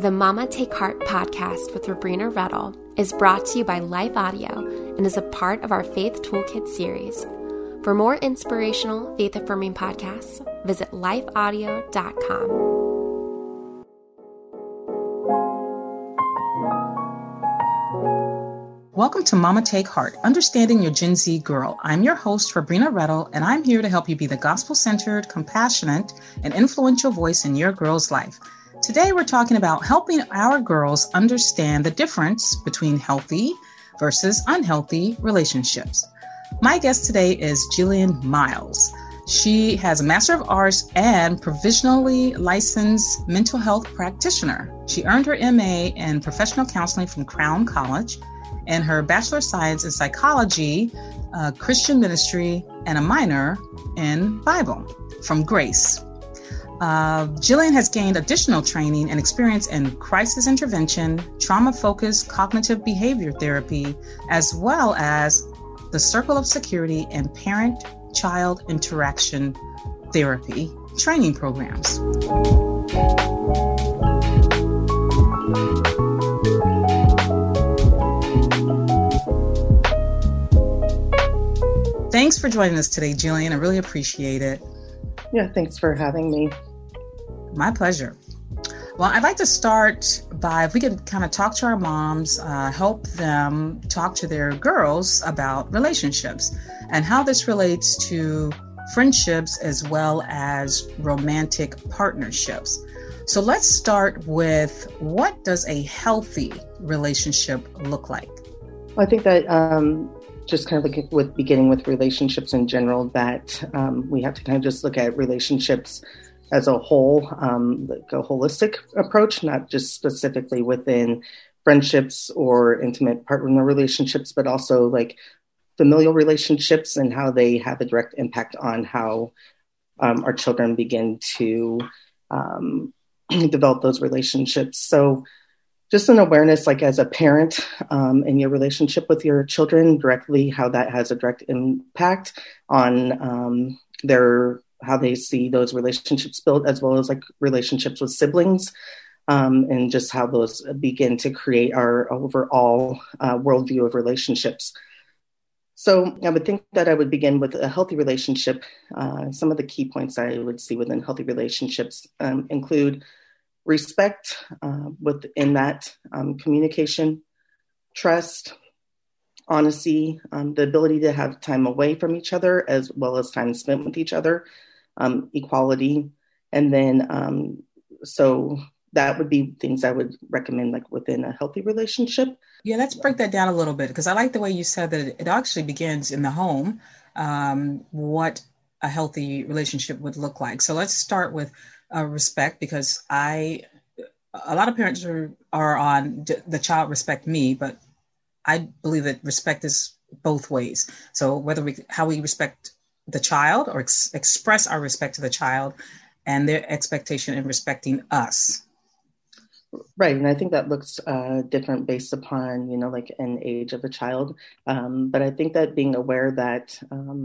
The Mama Take Heart podcast with Rabrina Reddle is brought to you by Life Audio and is a part of our Faith Toolkit series. For more inspirational, faith-affirming podcasts, visit lifeaudio.com. Welcome to Mama Take Heart, Understanding Your Gen Z Girl. I'm your host, Rabrina Reddle, and I'm here to help you be the gospel-centered, compassionate, and influential voice in your girl's life. Today, we're talking about helping our girls understand the difference between healthy versus unhealthy relationships. My guest today is Jillian Miles. She has a Master of Arts and provisionally licensed mental health practitioner. She earned her MA in professional counseling from Crown College and her Bachelor of Science in Psychology, Christian Ministry, and a minor in Bible from Grace. Jillian has gained additional training and experience in crisis intervention, trauma-focused cognitive behavior therapy, as well as the Circle of Security and parent-child interaction therapy training programs. Thanks for joining us today, Jillian. I really appreciate it. Yeah, thanks for having me. My pleasure. Well, I'd like to start by, if we could kind of talk to our moms, help them talk to their girls about relationships and how this relates to friendships as well as romantic partnerships. So let's start with, what does a healthy relationship look like? Well, I think that just kind of with beginning with relationships in general, that we have to kind of just look at relationships as a whole, like a holistic approach, not just specifically within friendships or intimate partner relationships, but also like familial relationships and how they have a direct impact on how our children begin to develop those relationships. So just an awareness, like as a parent in your relationship with your children directly, how that has a direct impact on how they see those relationships built, as well as like relationships with siblings, and just how those begin to create our overall worldview of relationships. So I would think that I would begin with a healthy relationship. Some of the key points I would see within healthy relationships include respect within that, communication, trust, honesty, the ability to have time away from each other as well as time spent with each other, equality. And then, so that would be things I would recommend like within a healthy relationship. Yeah, let's break that down a little bit, because I like the way you said that it actually begins in the home, what a healthy relationship would look like. So let's start with respect, because a lot of parents are on the child respect me, but I believe that respect is both ways. So how we respect the child or express our respect to the child and their expectation in respecting us. Right. And I think that looks different based upon, like an age of a child. But I think that being aware that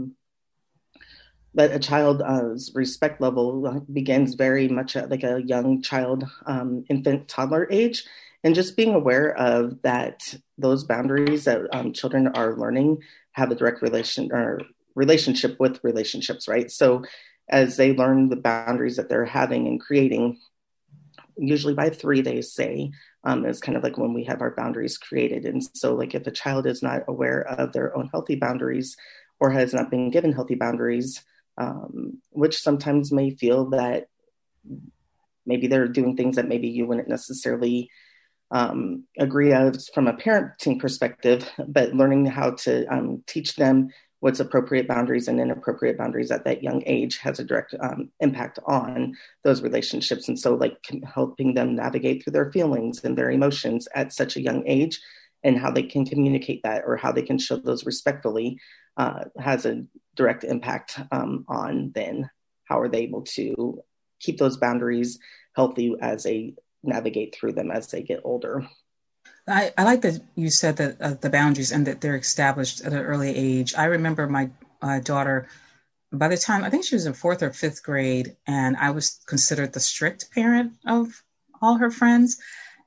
a child's respect level begins very much at like a young child, infant, toddler age, and just being aware of that, those boundaries that children are learning have a direct relationship with relationships, right? So as they learn the boundaries that they're having and creating, usually by 3, they say, is kind of like when we have our boundaries created. And so like if a child is not aware of their own healthy boundaries or has not been given healthy boundaries, which sometimes may feel that maybe they're doing things that maybe you wouldn't necessarily agree of from a parenting perspective, but learning how to teach them what's appropriate boundaries and inappropriate boundaries at that young age has a direct impact on those relationships. And so like helping them navigate through their feelings and their emotions at such a young age and how they can communicate that or how they can show those respectfully has a direct impact on then how are they able to keep those boundaries healthy as they navigate through them as they get older. I like that you said that the boundaries and that they're established at an early age. I remember my daughter, by the time, I think she was in 4th or 5th grade, and I was considered the strict parent of all her friends.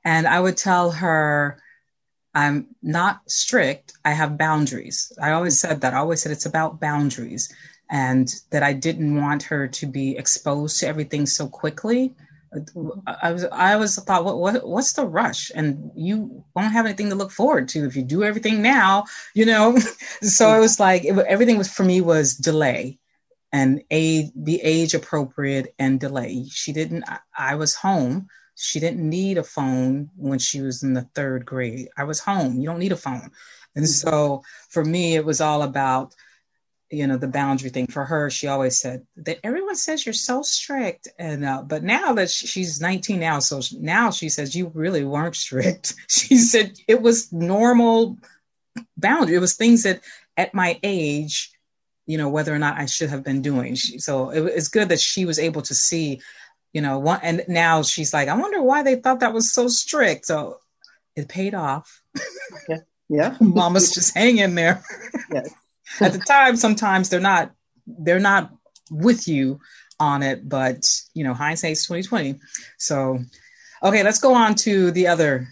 And I would tell her, I'm not strict. I have boundaries. I always said that. I always said it's about boundaries, and that I didn't want her to be exposed to everything so quickly. I always thought, what's the rush? And you won't have anything to look forward to if you do everything now, you know? So it was like, everything was, for me, was delay and be age appropriate and delay. I was home. She didn't need a phone when she was in the 3rd grade. I was home. You don't need a phone. And so for me, it was all about, the boundary thing. For her, she always said that everyone says you're so strict. And, but now that she's 19 now, so now she says, you really weren't strict. She said it was normal boundary. It was things that at my age, whether or not I should have been doing. So it's good that she was able to see, and now she's like, I wonder why they thought that was so strict. So it paid off. Yeah. Mama's just hanging there. Yes. At the time, sometimes they're not with you on it, but hindsight's 2020. So, okay, let's go on to the other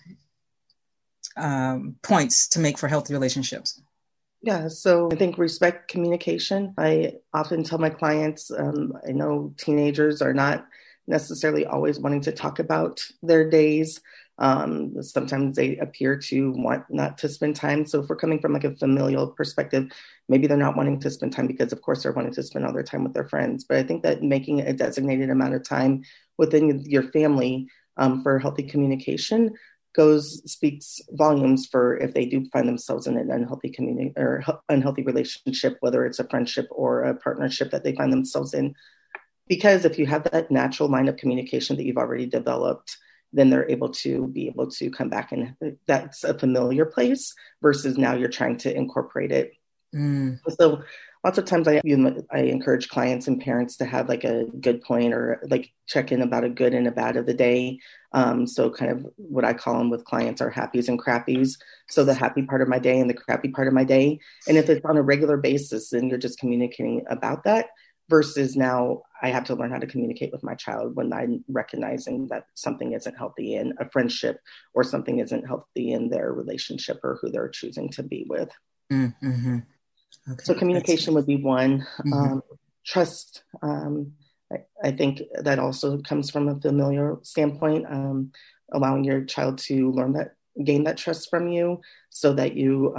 points to make for healthy relationships. Yeah, so I think respect communication. I often tell my clients, I know teenagers are not necessarily always wanting to talk about their days. Sometimes they appear to want not to spend time. So if we're coming from like a familial perspective, maybe they're not wanting to spend time because of course they're wanting to spend all their time with their friends. But I think that making a designated amount of time within your family for healthy communication speaks volumes for if they do find themselves in an unhealthy community or unhealthy relationship, whether it's a friendship or a partnership that they find themselves in. Because if you have that natural line of communication that you've already developed, then they're able to come back, and that's a familiar place versus now you're trying to incorporate it. So lots of times I encourage clients and parents to have like a good point or like check in about a good and a bad of the day. So kind of what I call them with clients are happies and crappies. So the happy part of my day and the crappy part of my day. And if it's on a regular basis, then you're just communicating about that. Versus now I have to learn how to communicate with my child when I'm recognizing that something isn't healthy in a friendship or something isn't healthy in their relationship or who they're choosing to be with. Mm-hmm. Okay. So communication would be one. Trust. I think that also comes from a familiar standpoint, allowing your child to gain that trust from you so that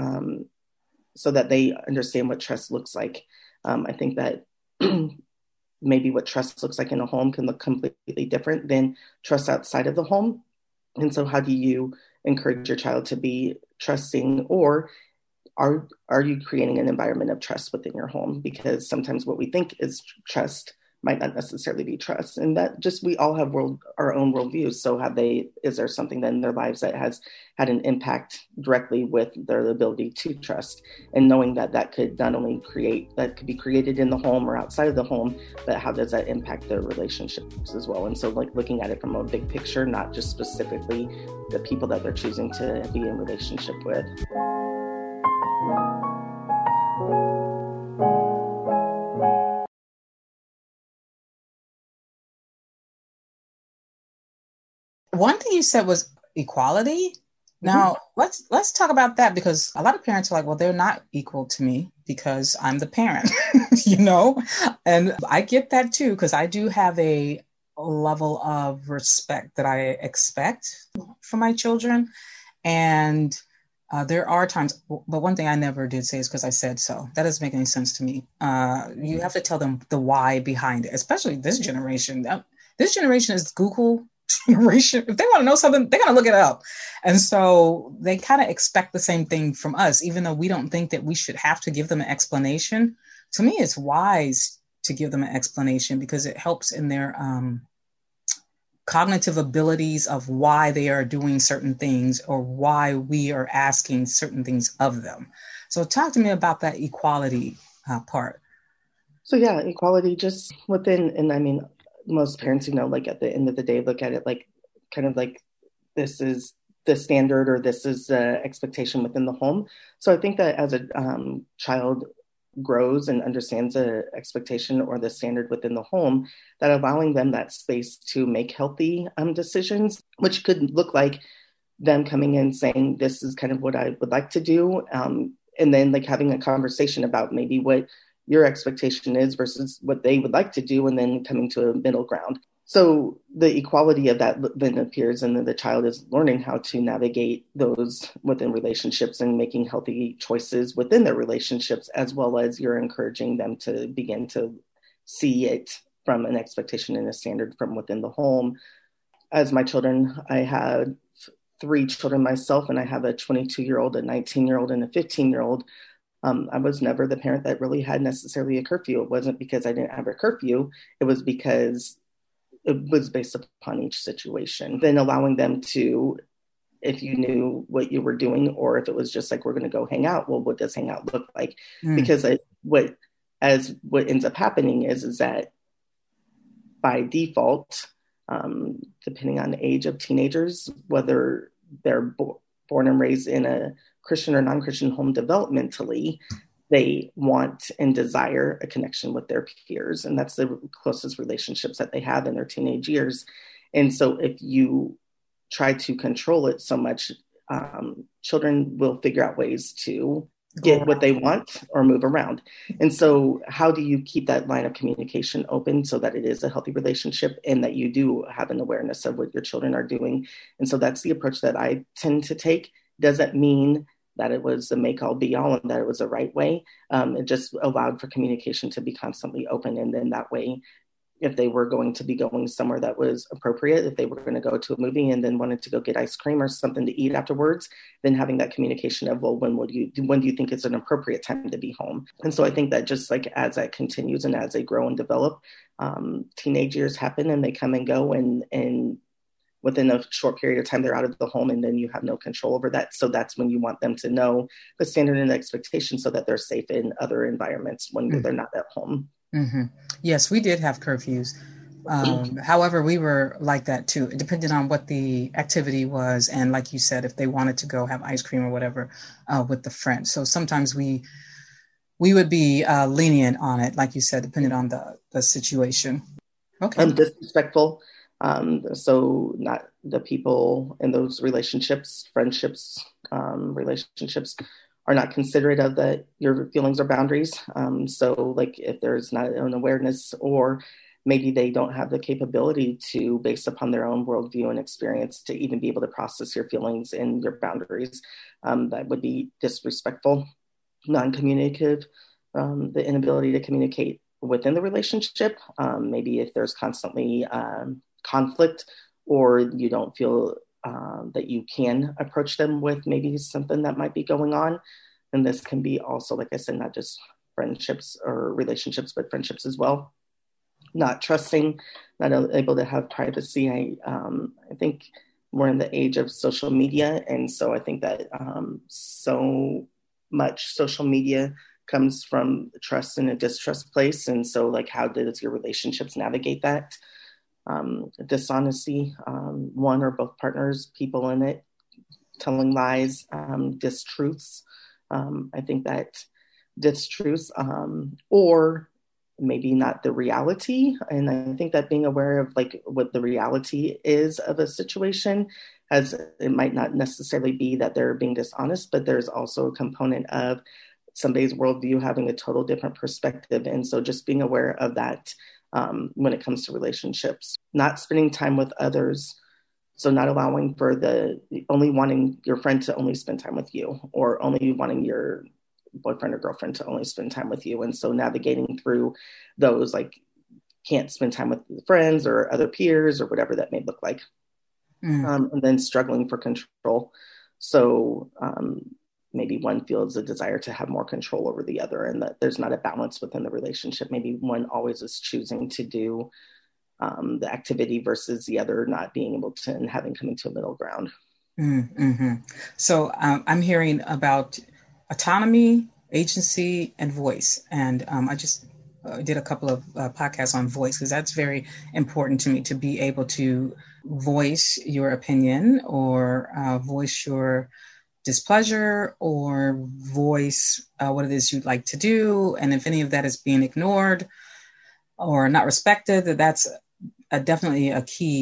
they understand what trust looks like. I think that maybe what trust looks like in a home can look completely different than trust outside of the home. And so how do you encourage your child to be trusting, or are you creating an environment of trust within your home? Because sometimes what we think is trust might not necessarily be trust. And that just, we all have our own worldviews. So is there something then in their lives that has had an impact directly with their ability to trust, and knowing that could not only could be created in the home or outside of the home, but how does that impact their relationships as well? And so like looking at it from a big picture, not just specifically the people that they're choosing to be in relationship with. One thing you said was equality. Now, let's talk about that, because a lot of parents are like, well, they're not equal to me because I'm the parent, and I get that too, because I do have a level of respect that I expect for my children. And there are times, but one thing I never did say is because I said so. That doesn't make any sense to me. You have to tell them the why behind it, especially this generation. This generation is Google generation. If they want to know something, they're going to look it up. And so they kind of expect the same thing from us, even though we don't think that we should have to give them an explanation. To me, it's wise to give them an explanation because it helps in their cognitive abilities of why they are doing certain things or why we are asking certain things of them. So talk to me about that equality part. So yeah, equality just within, and I mean, most parents, like at the end of the day, look at it like kind of like this is the standard or this is the expectation within the home. So I think that as a child grows and understands the expectation or the standard within the home, that allowing them that space to make healthy decisions, which could look like them coming in saying, this is kind of what I would like to do. And then like having a conversation about maybe what your expectation is versus what they would like to do, and then coming to a middle ground. So the equality of that then appears, and then the child is learning how to navigate those within relationships and making healthy choices within their relationships, as well as you're encouraging them to begin to see it from an expectation and a standard from within the home. As my children, I had 3 children myself, and I have a 22-year-old, a 19-year-old, and a 15-year-old. I was never the parent that really had necessarily a curfew. It wasn't because I didn't have a curfew. It was because it was based upon each situation. Then allowing them to, if you knew what you were doing, or if it was just like, we're going to go hang out, well, what does hang out look like? Because what ends up happening is that by default, depending on the age of teenagers, whether they're born and raised in a Christian or non-Christian home developmentally, they want and desire a connection with their peers. And that's the closest relationships that they have in their teenage years. And so if you try to control it so much, children will figure out ways to get what they want or move around. And so how do you keep that line of communication open so that it is a healthy relationship and that you do have an awareness of what your children are doing? And so that's the approach that I tend to take. Doesn't mean that it was the make all be all and that it was the right way. It just allowed for communication to be constantly open. And then that way, if they were going to be going somewhere that was appropriate, if they were going to go to a movie and then wanted to go get ice cream or something to eat afterwards, then having that communication of, well, when do you think it's an appropriate time to be home? And so I think that just like as that continues and as they grow and develop, teenage years happen and they come and go, and within a short period of time, they're out of the home, and then you have no control over that. So that's when you want them to know the standard and expectation so that they're safe in other environments when they're not at home. Mm-hmm. Yes, we did have curfews. However, we were like that too. It depended on what the activity was. And like you said, if they wanted to go have ice cream or whatever with the friends. So sometimes we would be lenient on it, like you said, depending on the situation. Okay. Disrespectful. So not the people in those relationships, friendships, relationships are not considerate of that your feelings or boundaries. So like if there's not an awareness, or maybe they don't have the capability to, based upon their own worldview and experience, to even be able to process your feelings and your boundaries, that would be disrespectful, non-communicative, the inability to communicate within the relationship. Maybe if there's constantly conflict, or you don't feel that you can approach them with maybe something that might be going on. And this can be also, like I said, not just friendships or relationships, but friendships as well. Not trusting, not able to have privacy. I think we're in the age of social media. And so I think that so much social media comes from trust and a distrust place. And so like, how does your relationships navigate that? Dishonesty, one or both partners, people in it, telling lies, distruths. I think that distruths, or maybe not the reality. And I think that being aware of like what the reality is of a situation, as it might not necessarily be that they're being dishonest, but there's also a component of somebody's worldview having a total different perspective. And so just being aware of that when it comes to relationships, not spending time with others. So not allowing for only wanting your friend to only spend time with you, or only wanting your boyfriend or girlfriend to only spend time with you. And so navigating through those, like can't spend time with friends or other peers or whatever that may look like. And then struggling for control. So maybe one feels a desire to have more control over the other, and that there's not a balance within the relationship. Maybe one always is choosing to do the activity versus the other not being able to, and having coming to a middle ground. Mm-hmm. So I'm hearing about autonomy, agency, and voice. And I just did a couple of podcasts on voice, because that's very important to me, to be able to voice your opinion, or voice your displeasure, or voice what it is you'd like to do. And if any of that is being ignored or not respected, that's definitely a key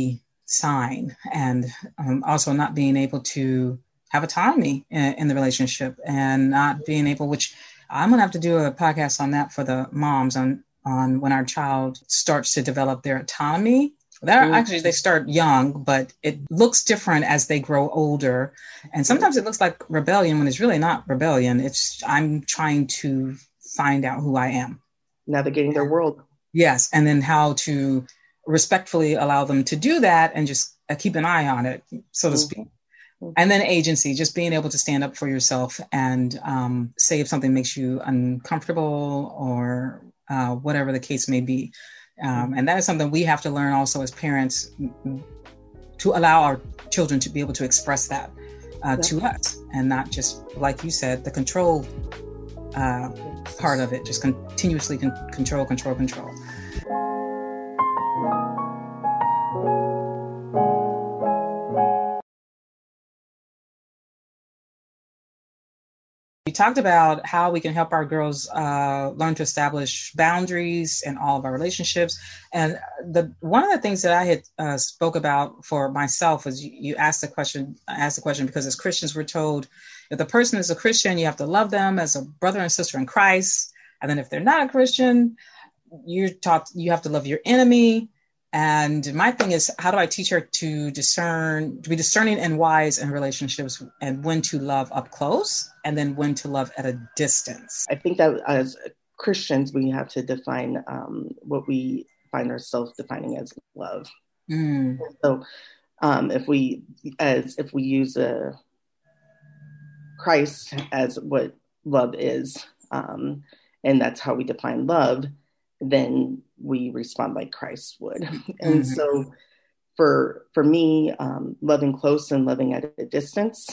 sign, and also not being able to have autonomy in the relationship, and not being able, which I'm going to have to do a podcast on that for the moms on when our child starts to develop their autonomy. Actually, they start young, but it looks different as they grow older. And sometimes it looks like rebellion when it's really not rebellion. It's I'm trying to find out who I am. Navigating their world. Yes. And then how to respectfully allow them to do that and just keep an eye on it, so to speak. And then agency, just being able to stand up for yourself and say if something makes you uncomfortable or whatever the case may be. And that is something we have to learn also as parents, to allow our children to be able to express that to us, and not just, like you said, the control part of it, just continuously control. We talked about how we can help our girls learn to establish boundaries in all of our relationships. And one of the things that I had spoke about for myself was you asked the question, because as Christians, we're told if the person is a Christian, you have to love them as a brother and sister in Christ. And then if they're not a Christian, you're taught you have to love your enemy. And my thing is, how do I teach her to be discerning and wise in relationships, and when to love up close and then when to love at a distance? I think that as Christians, we have to define what we find ourselves defining as love. So if we use Christ as what love is, and that's how we define love, then we respond like Christ would. And so for me, loving close and loving at a distance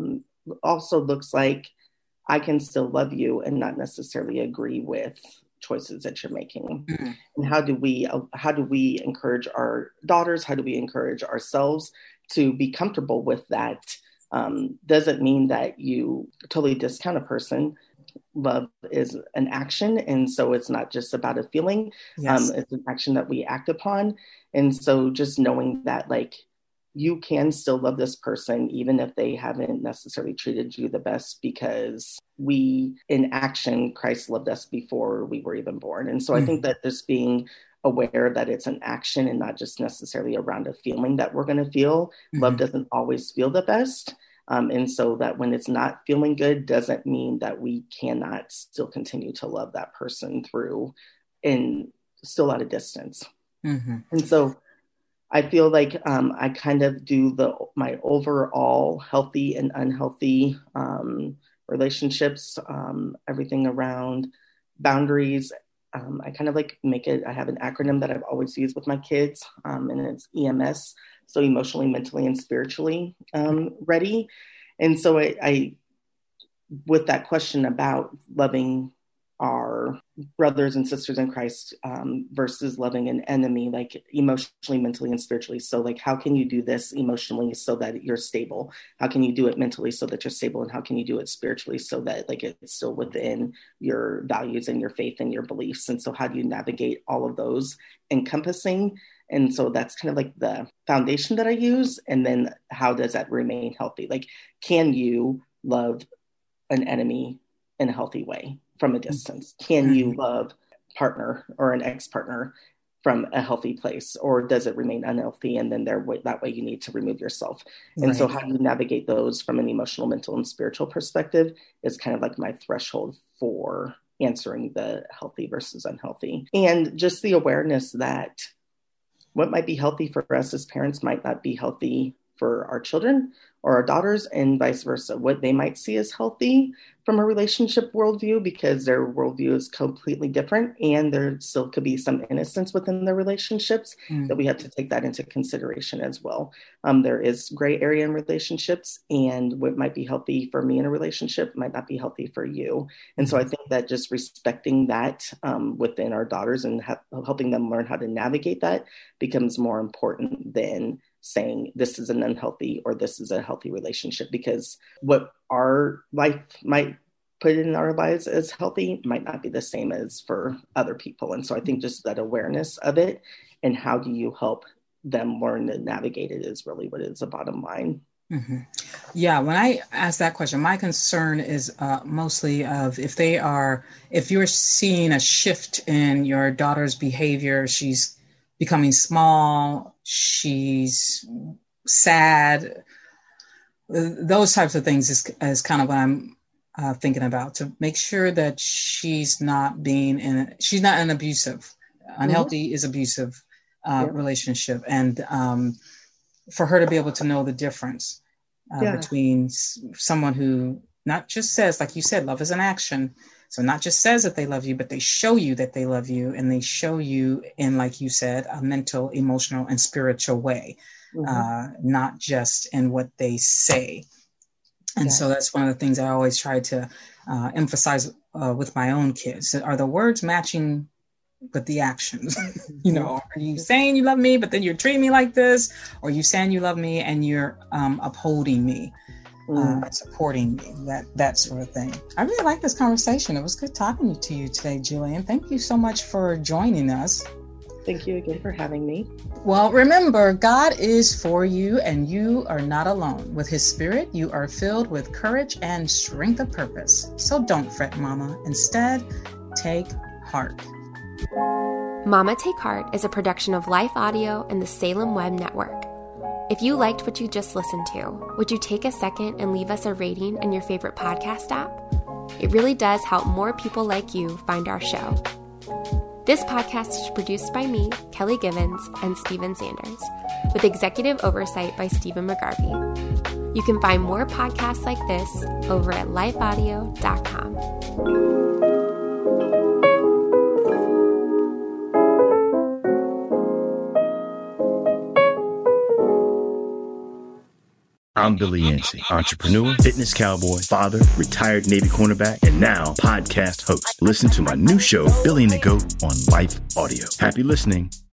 also looks like I can still love you and not necessarily agree with choices that you're making. And how do we encourage our daughters? How do we encourage ourselves to be comfortable with that? Doesn't mean that you totally discount a person. Love is an action, and so it's not just about a feeling. Yes. It's an action that we act upon. And so just knowing that, like, you can still love this person even if they haven't necessarily treated you the best, because we, in action, Christ loved us before we were even born. And so I think that just being aware that it's an action and not just necessarily around a feeling that we're going to feel. Love doesn't always feel the best. And so that when it's not feeling good doesn't mean that we cannot still continue to love that person through and still at a distance. And so I feel like I kind of do my overall healthy and unhealthy relationships, everything around boundaries. I kind of like I have an acronym that I've always used with my kids, and it's EMS. So emotionally, mentally, and spiritually ready. And so I, with that question about loving our brothers and sisters in Christ versus loving an enemy, like emotionally, mentally, and spiritually. So like, how can you do this emotionally so that you're stable? How can you do it mentally so that you're stable? And how can you do it spiritually so that like it's still within your values and your faith and your beliefs? And so how do you navigate all of those encompassing? And so that's kind of like the foundation that I use. And then how does that remain healthy? Like, can you love an enemy in a healthy way from a distance? Can you love a partner or an ex-partner from a healthy place, or does it remain unhealthy? And then that way you need to remove yourself. And so how do you navigate those from an emotional, mental, and spiritual perspective is kind of like my threshold for answering the healthy versus unhealthy. And just the awareness that what might be healthy for us as parents might not be healthy for our children or our daughters, and vice versa. What they might see as healthy from a relationship worldview, because their worldview is completely different, and there still could be some innocence within their relationships, that we have to take that into consideration as well. There is gray area in relationships, and what might be healthy for me in a relationship might not be healthy for you. And so I think that just respecting that within our daughters and helping them learn how to navigate that becomes more important than saying this is an unhealthy or this is a healthy relationship, because what our life might put in our lives as healthy might not be the same as for other people. And so I think just that awareness of it, and how do you help them learn to navigate it is really what is the bottom line. Mm-hmm. Yeah, when I ask that question, my concern is mostly of if you're seeing a shift in your daughter's behavior, she's becoming small, she's sad, those types of things is kind of what I'm thinking about, to make sure that she's not an abusive, unhealthy is abusive relationship. And for her to be able to know the difference between someone who not just says, like you said, love is an action. So not just says that they love you, but they show you that they love you, and they show you in, like you said, a mental, emotional, and spiritual way, not just in what they say. And so that's one of the things I always try to emphasize with my own kids. Are the words matching with the actions? Are you saying you love me, but then you're treating me like this? Or are you saying you love me and you're upholding me, supporting me, that sort of thing. I really like this conversation. It was good talking to you today, Jillian. Thank you so much for joining us. Thank you again for having me. Well, remember, God is for you and you are not alone. With His Spirit, you are filled with courage and strength of purpose. So don't fret, Mama. Instead, take heart. Mama Take Heart is a production of Life Audio and the Salem Web Network. If you liked what you just listened to, would you take a second and leave us a rating in your favorite podcast app? It really does help more people like you find our show. This podcast is produced by me, Kelly Givens, and Stephen Sanders, with executive oversight by Stephen McGarvey. You can find more podcasts like this over at lifeaudio.com. I'm Billy Yancey, entrepreneur, fitness cowboy, father, retired Navy cornerback, and now podcast host. Listen to my new show, Billy and the Goat, on Life Audio. Happy listening.